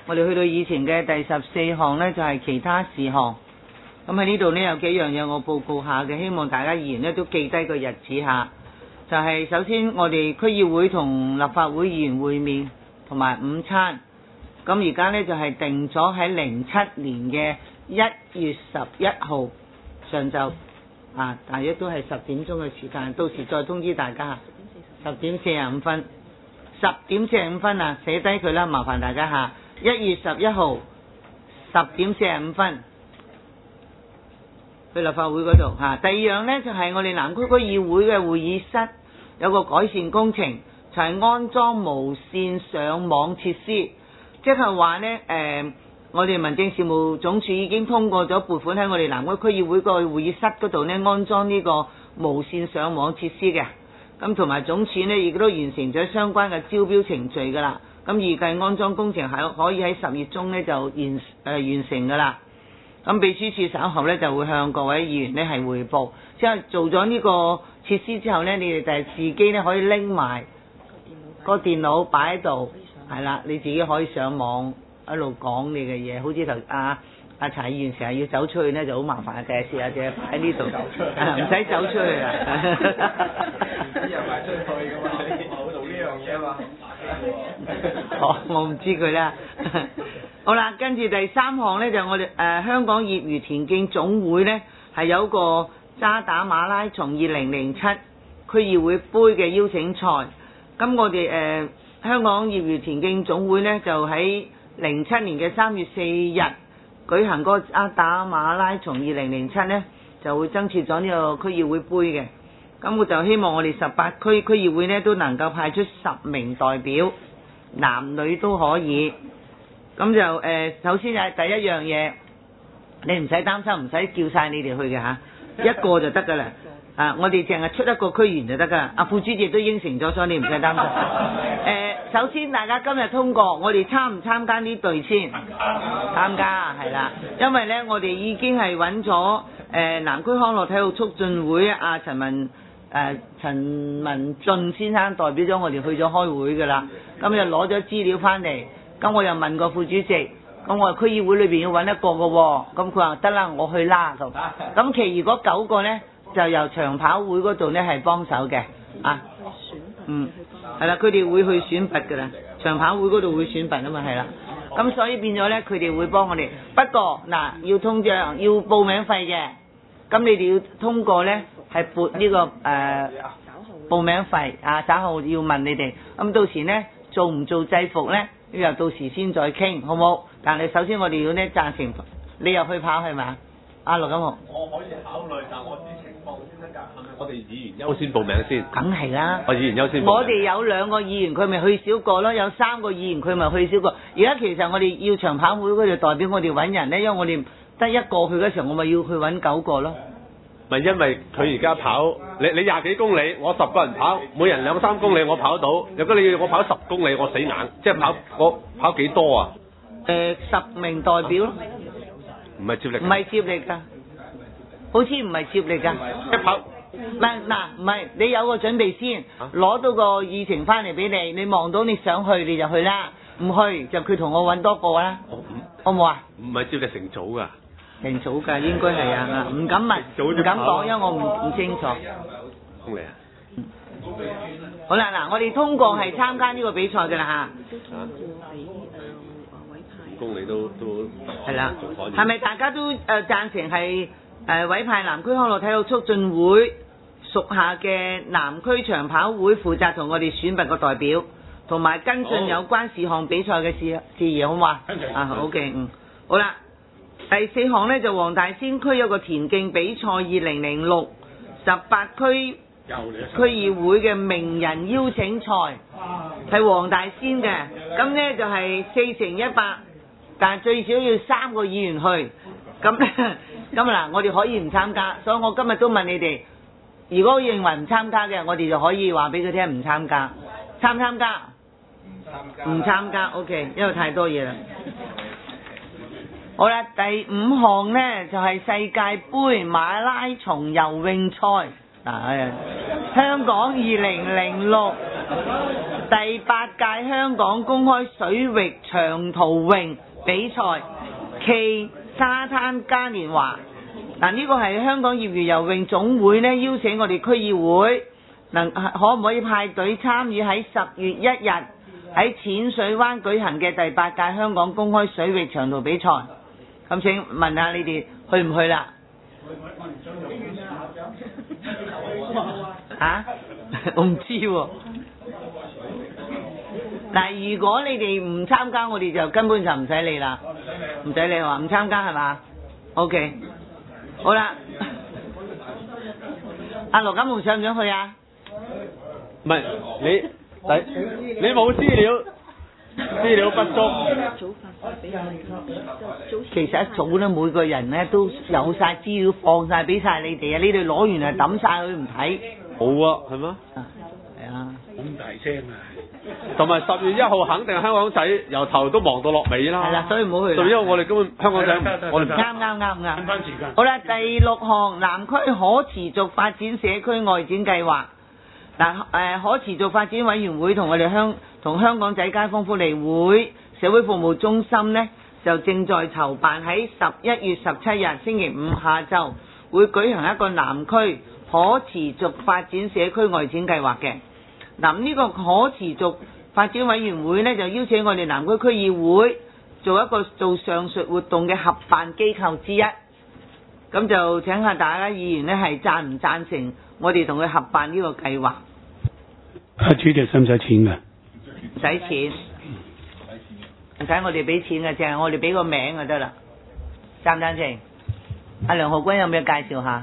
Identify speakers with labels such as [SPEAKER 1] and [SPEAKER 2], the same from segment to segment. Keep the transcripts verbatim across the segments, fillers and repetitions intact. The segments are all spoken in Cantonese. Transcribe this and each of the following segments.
[SPEAKER 1] 我哋去到以前嘅第十四項呢，就係其他事項。咁喺呢度呢，有幾樣嘢我報告下嘅，希望大家議員呢都記低個日子下。就係首先我哋區議會同立法會議員會面同埋午餐。咁而家呢，就係定咗喺零七年嘅一月十一號上晝啊，大約都係十點鐘嘅時間，到時再通知大家。十點四十五分，十點四十五分啊，寫低佢啦，麻煩大家嚇。一月十一號十點四十五分去立法會嗰度嚇。第二樣呢，就係、是、我哋南區區議會嘅會議室有個改善工程，就係、是、安裝無線上網設施，即係話呢，誒、呃，我哋民政事務總署已經通過咗撥款喺我哋南區區議會個會議室嗰度呢，安裝呢個無線上網設施嘅。咁同埋總署呢，亦都完成咗相關嘅招標程序㗎啦。咁預計安裝工程係可以喺十月中呢就完誒、呃、完成㗎啦。咁秘書處稍後呢就會向各位議員呢係彙報，即係做咗呢個設施之後呢，你哋就係自己呢可以拎埋個電腦擺喺度，係啦，你自己可以上網一路講你嘅嘢，好似頭阿阿柴議員成日要走出去呢就好麻煩，第日試下隻擺喺呢度，唔使走出去啦。
[SPEAKER 2] 啲人賣出去㗎嘛，我做呢樣嘢啊嘛。
[SPEAKER 1] 哦，我唔知佢啦。好啦，跟住第三項呢，就係、我哋誒、呃、香港業餘田徑總會呢，係有個渣打馬拉松二零零七區議會杯嘅邀請賽。咁我哋誒、呃、香港業餘田徑總會呢，就喺零七年嘅三月四日舉行個渣打馬拉松二零零七呢，就會增設咗呢個區議會杯嘅。咁我就希望我哋十八區區議會呢都能夠派出十名代表，男女都可以。咁就誒、呃，首先係第一樣嘢，你唔使擔心，唔使叫晒你哋去嘅嚇，一個就得㗎啦。啊，我哋淨係出一個區員就得㗎啦。阿副主席都應承咗，所以你唔使擔心。誒、呃，首先大家今日通過，我哋參唔參加呢隊先？參加係啦，因為呢，我哋已經係揾咗誒南區康樂體育促進會阿陳文。誒、呃、陳文俊先生代表咗我哋去咗開會㗎啦，咁就攞咗資料翻嚟，咁我又問過副主席，咁我話區議會裏邊要揾一個嘅喎，咁佢話得啦，我去啦咁，咁其餘嗰九個呢，就由長跑會嗰度呢係幫手嘅，啊，嗯，係啦，佢哋會去選拔㗎啦，長跑會嗰度會選拔啊嘛，係啦，咁所以變咗呢，佢哋會幫我哋，不過嗱要通脹，要報名費嘅，咁你哋要通過呢。係撥呢、這個誒、呃、報名費啊，稍後要問你哋，咁到時呢，做唔做制服呢？又到時先再傾，好冇？但係首先我哋要呢贊成，你又去跑係咪？阿陸錦豪，
[SPEAKER 2] 我可以考慮，但我知情況先得㗎。我哋議員優先報名先。
[SPEAKER 1] 梗係啦。
[SPEAKER 2] 我議員優先報名。
[SPEAKER 1] 我哋有兩個議員，佢咪去少個咯；有三個議員，佢咪去少個。而家其實我哋要長跑會嗰度代表我哋揾人呢，因為我哋得一個去嗰時候，我咪要去揾九個咯。
[SPEAKER 2] 咪因為佢而家跑，你你廿幾公里，我十個人跑，每人兩三公里，我跑到。如果你要我跑十公里，我死硬，即係跑我跑幾多啊？
[SPEAKER 1] 誒、呃，十名代表咯。
[SPEAKER 2] 唔係接力。唔
[SPEAKER 1] 係接力㗎，好似唔係接力㗎。
[SPEAKER 2] 一跑。
[SPEAKER 1] 唔係嗱，唔係你有個準備先，攞、啊、到個議程翻嚟俾你，你望到你想去你就去啦，唔去就佢同我揾多個啦，好唔好啊？
[SPEAKER 2] 唔係接力成組㗎。
[SPEAKER 1] 成組㗎，應該係啊，唔敢問，唔敢講，因為我唔唔清楚。
[SPEAKER 2] 公里啊！
[SPEAKER 1] 好啦，嗱，我哋通過係參加呢個比賽㗎啦嚇。
[SPEAKER 2] 公里都都
[SPEAKER 1] 係啦，係咪大家都誒、呃、贊成係誒、呃、委派南區康樂體育促進會屬下嘅南區長跑會負責同我哋選拔個代表，同埋跟進有關事項比賽嘅事事宜，好唔好啊？啊，好嘅，嗯，好啦。第四項呢，就黃大仙區有個田徑比賽二零零六十八區區議會嘅名人邀請賽，係黃大仙嘅，咁呢，就係四乘一百，但係最少要三個議員去，咁咁嗱，我哋可以唔參加，所以我今日都問你哋，如果認為唔參加嘅，我哋就可以話俾佢聽唔參加，參唔參加？唔參加 ，OK， 因為太多嘢啦。好啦，第五項呢就係、是、世界盃馬拉松游泳賽，嗱、啊，香港二零零六第八屆香港公開水域長途泳比賽暨沙灘嘉年華。嗱，呢個係香港業餘游泳總會呢邀請我哋區議會，能可唔可以派隊參與喺十月一日喺淺水灣舉行嘅第八屆香港公開水域長途比賽？咁請問下你哋去唔去啦？嚇、啊？我唔知喎。嗱，如果你哋唔參加，我哋就根本就唔使理啦，唔使理話唔參加係嘛 ？OK， 好啦。阿羅錦雄想唔想去啊？
[SPEAKER 2] 唔係你你你冇資料，資料不足。
[SPEAKER 1] 其實一早咧，每個人咧都有晒資料放晒俾晒你哋啊！你哋攞完啊抌晒佢唔睇。
[SPEAKER 2] 好啊，係咩？
[SPEAKER 1] 係啊。
[SPEAKER 3] 咁大聲啊！
[SPEAKER 2] 同埋十月一號肯定香港仔由頭都忙到落尾啦。
[SPEAKER 1] 係啦，所以唔好去啦。
[SPEAKER 2] 十月一號我哋根本香港仔，我哋
[SPEAKER 1] 啱啱啱啱。
[SPEAKER 3] 分翻時間。
[SPEAKER 1] 好啦，第六項南區可持續發展社區外展計劃。嗱，誒可持續發展委員會同我哋香同香港仔街坊福利會社會服務中心呢，就正在籌辦喺十一月十七日星期五下晝會舉行一個南區可持續發展社區外展計劃嘅。嗱，呢個可持續發展委員會呢，就邀請我哋南區區議會做一個做上述活動嘅合辦機構之一。咁就請下大家議員呢，係贊唔贊成我哋同佢合辦呢個計劃？
[SPEAKER 3] 阿主席使唔使錢㗎？
[SPEAKER 1] 唔使錢，唔使我哋俾錢嘅，淨係我哋俾個名就得啦。贊唔贊成？阿梁浩君有冇介紹下？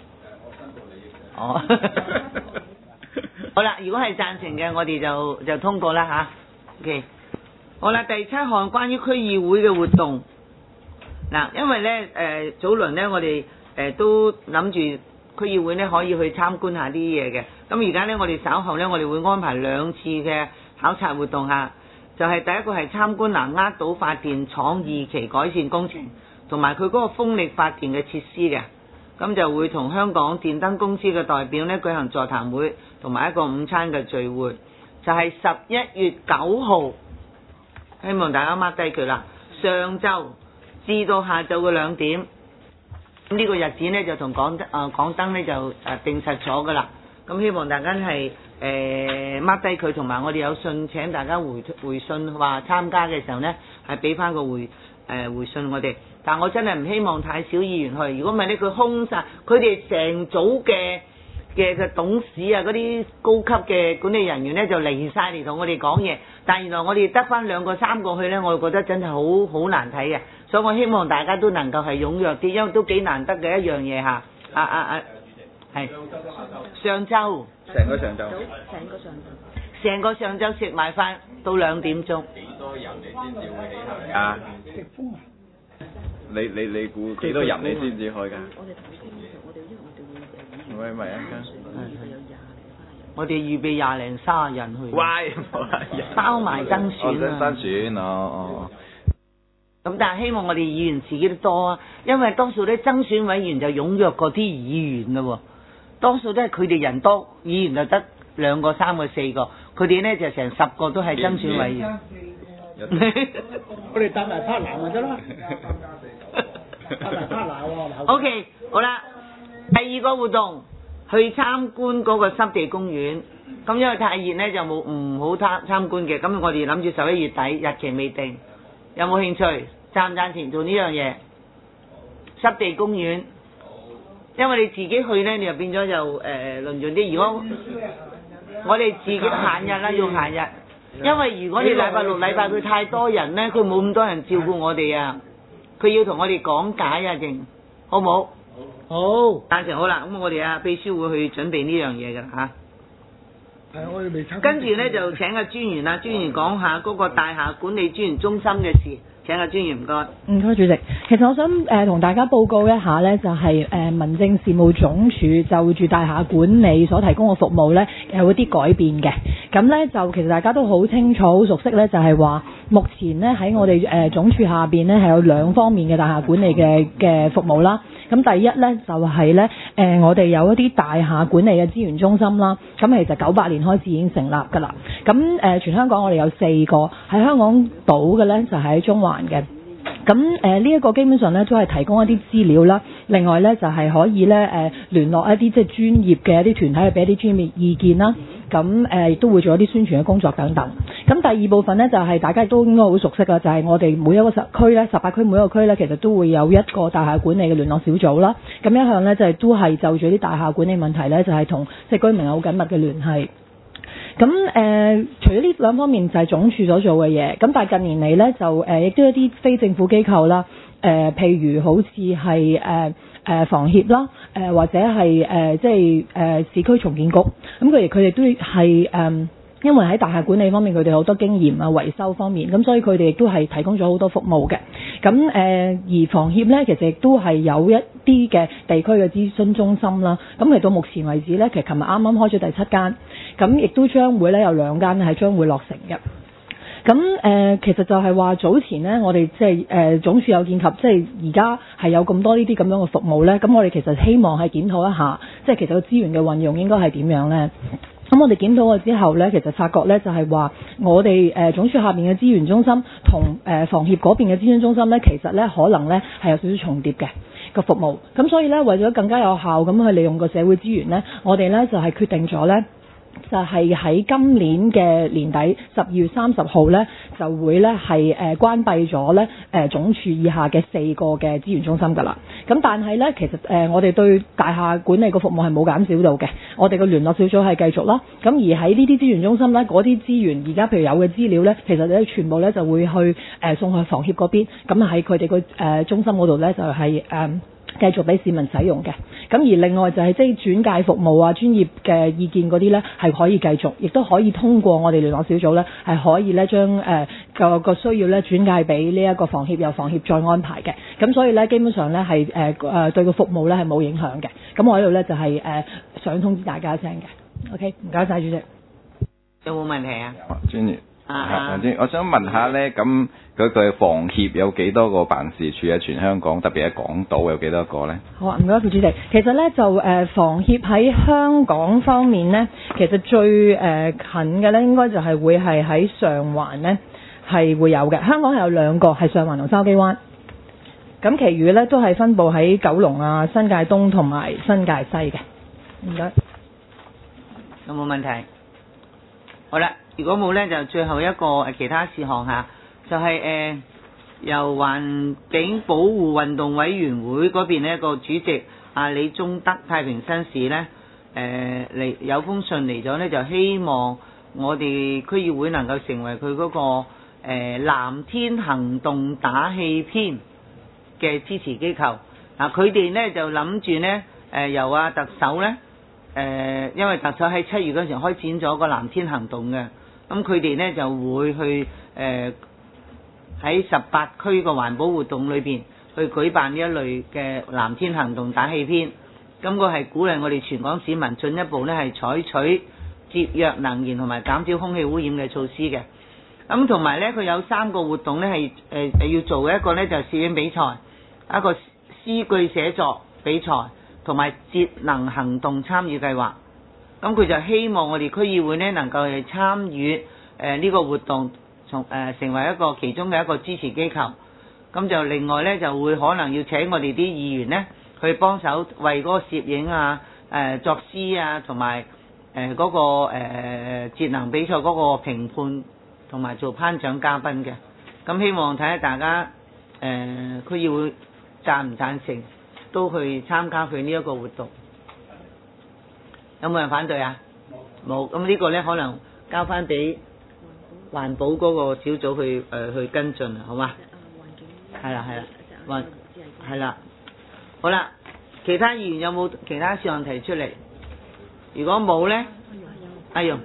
[SPEAKER 1] 哦，好啦，如果係贊成嘅，我哋就就通過啦吓。OK， 好啦，第七項關於區議會嘅活動。嗱，因為咧誒、呃、早輪咧，我哋誒、呃、都諗住區議會咧可以去參觀下啲嘢嘅。咁而家咧，我哋稍後咧，我哋會安排兩次嘅考察活動嚇，就係、是、第一個係參觀南丫島發電廠二期改善工程，同埋佢嗰個風力發電嘅設施嘅。咁就會同香港電燈公司嘅代表咧舉行座談會，同埋一個午餐嘅聚會，就係十一月九號，希望大家 mark 低佢啦，上晝至到下晝嘅兩點。咁呢個日子咧就同港燈啊港燈咧就誒定實咗噶啦。咁希望大家係誒 mark 低佢，同埋我哋有信請大家回回信話參加嘅時候咧係俾翻個回誒、呃、回信我哋。但我真係唔希望太少議員去，如果唔係咧佢空晒，佢哋成組嘅嘅嘅董事啊嗰啲高級嘅管理人員咧就嚟晒嚟同我哋講嘢，但原來我哋得翻兩個三個去咧，我覺得真係好好難睇嘅，所以我希望大家都能夠係踴躍啲，因為都幾難得嘅一樣嘢嚇。啊啊啊，係上晝，
[SPEAKER 4] 成個上晝，
[SPEAKER 5] 成個上晝，
[SPEAKER 1] 成個上晝食埋飯到兩點鐘。
[SPEAKER 4] 幾多人你先至會起行啊？你你你估幾多人你先至去㗎？
[SPEAKER 5] 我哋頭先我哋因為我哋會誒，
[SPEAKER 4] 喂咪啊！
[SPEAKER 1] 我哋預備廿零卅人去。
[SPEAKER 4] 喂，
[SPEAKER 1] 包埋增選啊！
[SPEAKER 4] 增選哦哦。
[SPEAKER 1] 咁但係希望我哋議員自己都多啊，因為多數咧增選委員就踴躍過啲議員㗎喎，多數都係佢哋人多，議員就得兩個、三個、四個，佢哋咧就成十個都係增選委員。
[SPEAKER 3] 我哋搭埋 partner 咪得啦，搭埋 partner 喎。
[SPEAKER 1] O K， 好啦，第二個活動去參觀嗰個濕地公園，咁因為太熱咧就冇唔好參參觀嘅，咁我哋諗住十一月底，日期未定，有冇興趣？贊唔贊成做呢樣嘢？濕地公園，因為你自己去咧，你就變咗就誒論盡啲。如果我哋自己閒日啦，要閒日。因為如果你禮拜六、禮拜佢太多人咧，佢冇咁多人照顧我哋啊，佢要同我哋講解啊，淨好唔好？
[SPEAKER 3] 好。
[SPEAKER 1] 贊成好啦，咁我哋啊秘書會去準備呢樣嘢㗎嚇。
[SPEAKER 3] 係我哋未參。
[SPEAKER 1] 跟住咧就請個專員啊，專員講下嗰個大廈管理專員中心嘅事。請個專員唔該。
[SPEAKER 6] 唔該，主席。其實我想誒同、呃、大家報告一下呢，就係、是、誒、呃、民政事務總署就住大廈管理所提供嘅服務呢，有啲改變嘅。咁呢，就其實大家都好清楚、好熟悉呢，就係、是、話目前呢，喺我哋誒、呃、總署下邊呢，係有兩方面嘅大廈管理嘅嘅服務啦。 咁第一咧就係咧誒，我哋有一啲大廈管理嘅資源中心啦。咁其實九八年開始已經成立㗎啦。咁誒、呃，全香港我哋有四個喺香港島嘅咧，就喺中環嘅。咁誒呢一個基本上咧都係提供一啲資料啦，另外咧就係、是、可以咧誒、呃、聯絡一啲即係專業嘅一啲團體去俾一啲專業意見啦。咁誒亦都會做一啲宣傳嘅工作等等。咁第二部分咧就係、是、大家亦都應該好熟悉啦，就係、是、我哋每一個十區咧，十八區每一個區咧，其實都會有一個大廈管理嘅聯絡小組啦。咁一向咧就係、是、都係就住啲大廈管理問題咧，就係同即係居民有好緊密嘅聯繫。咁誒、呃，除咗呢兩方面就係總署所做嘅嘢，咁但係近年嚟咧就誒，亦、呃、都有啲非政府機構啦，誒、呃，譬如好似係誒誒房協啦，誒、呃、或者係誒、呃、即係誒、呃、市區重建局，咁佢哋佢哋都係誒，因為喺大廈管理方面佢哋好多經驗啊，維修方面，咁所以佢哋亦都係提供咗好多服務嘅。咁誒、呃，而房協咧其實亦都係有一啲嘅地區嘅諮詢中心啦。咁其實到目前為止咧，其實琴日啱啱開咗第七間。咁亦都將會咧有兩間係將會落成嘅。咁誒、呃，其實就係話早前咧，我哋即係誒總署有見及，即係而家係有咁多呢啲咁樣嘅服務咧。咁我哋其實希望係檢討一下，即係其實個資源嘅運用應該係點樣咧？咁我哋檢討過之後咧，其實發覺咧就係話，我哋誒總署下邊嘅資源中心同誒房協嗰邊嘅諮詢中心咧，其實咧可能咧係有少少重疊嘅個服務。咁所以咧，為咗更加有效咁去利用個社會資源咧，我哋咧就係、是、決定咗咧。就係喺今年嘅年底十二月三十號呢，就會呢係誒關閉咗呢誒總署以下嘅四個嘅資源中心㗎啦。咁但係呢，其實誒我哋對大廈管理個服務係冇減少到嘅，我哋個聯絡小組係繼續啦。咁而喺呢啲資源中心呢，嗰啲資源而家譬如有嘅資料呢，其實咧全部呢就會去誒送去房協嗰邊，咁喺佢哋個誒中心嗰度呢，就係誒繼續俾市民使用嘅。咁而另外就係即係轉介服務啊、專業嘅意見嗰啲呢，係可以繼續，亦都可以通過我哋聯絡小組呢，係可以呢將誒個個需要呢轉介俾呢一個房協，由房協再安排嘅。咁所以呢，基本上呢係誒誒對個服務呢係冇影響嘅。咁我喺度呢就係、是、誒、呃、想通知大家一聲嘅。OK，唔該晒主席。
[SPEAKER 1] 有冇問題啊？
[SPEAKER 4] 專業。
[SPEAKER 1] 啊，
[SPEAKER 4] 我想問下咧，咁嗰個房協有幾多個辦事處喺全香港，特別喺港島有幾多個咧？
[SPEAKER 6] 好啊，唔該，副主席。其實咧就誒、呃、房協喺香港方面咧，其實最誒、呃、近嘅咧，應該就係會係喺上環咧係會有嘅。香港係有兩個，係上環同筲箕灣。咁，其餘咧都係分佈喺九龍啊、新界東同埋新界西嘅。唔該。
[SPEAKER 1] 有冇問題？好啦。如果冇呢，就最後一個誒其他事項嚇，就係、是、誒、呃、由環境保護運動委員會嗰邊呢個主席阿李宗德太平紳士呢，誒嚟有封信嚟咗呢，就希望我哋區議會能夠成為佢嗰、那個誒、呃、藍天行動打氣篇嘅支持機構。嗱，佢哋呢就諗住呢，誒、呃、由阿特首呢，誒、呃，因為特首喺七月嗰時開展咗個藍天行動嘅。咁佢哋呢就會去誒喺十八區個環保活動裏邊去舉辦呢一類嘅藍天行動打氣篇，咁個係鼓勵我哋全港市民進一步呢係採取節約能源同埋減少空氣污染嘅措施嘅。咁同埋呢，佢有三個活動呢係誒誒要做嘅，一個呢就係攝影比賽，一個詩句寫作比賽，同埋節能行動參與計劃。咁佢就希望我哋區議會呢能夠去參與誒呢個活動，從誒、呃、成為一個其中嘅一個支持機構。咁就另外呢，就會可能要請我哋啲議員呢去幫手為嗰個攝影啊、誒、呃、作詩啊，同埋誒嗰個誒、呃、節能比賽嗰個評判，同埋做頒獎嘉賓嘅。咁希望睇下大家誒、呃、區議會贊唔贊成，都去參加佢呢一個活動。有冇人反對啊？冇。咁呢個呢，可能交翻俾環保嗰個小組去誒、呃、去跟進啊，好嘛？係啦係啦，環係啦。好啦，其他議員有冇其他事項提出嚟？如果冇呢，阿容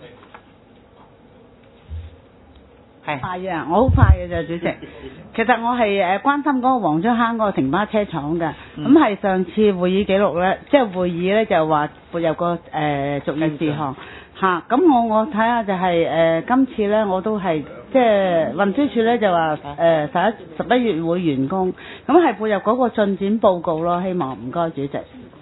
[SPEAKER 1] 係
[SPEAKER 7] 快嘅，我好快嘅啫，主席。其實我係誒關心嗰個黃竹坑嗰個停巴車廠嘅，咁係、嗯、上次會議記錄咧，即係會議咧就話會有個誒續議事項嚇。咁、呃、我我睇下就係、是、誒、呃、今次咧我都係即係運輸署咧就話誒十一十一月會完工，咁係配合嗰個進展報告咯，希望唔該主席。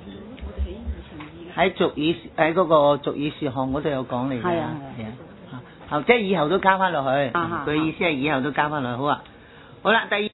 [SPEAKER 1] 喺俗語喺嗰個俗語事項嗰度有講嚟㗎。
[SPEAKER 7] 係啊
[SPEAKER 1] 係啊，好即係以後都加翻落去。
[SPEAKER 7] 啊啊
[SPEAKER 1] 佢意思係以後都加翻落去，好啊。好啦，第二。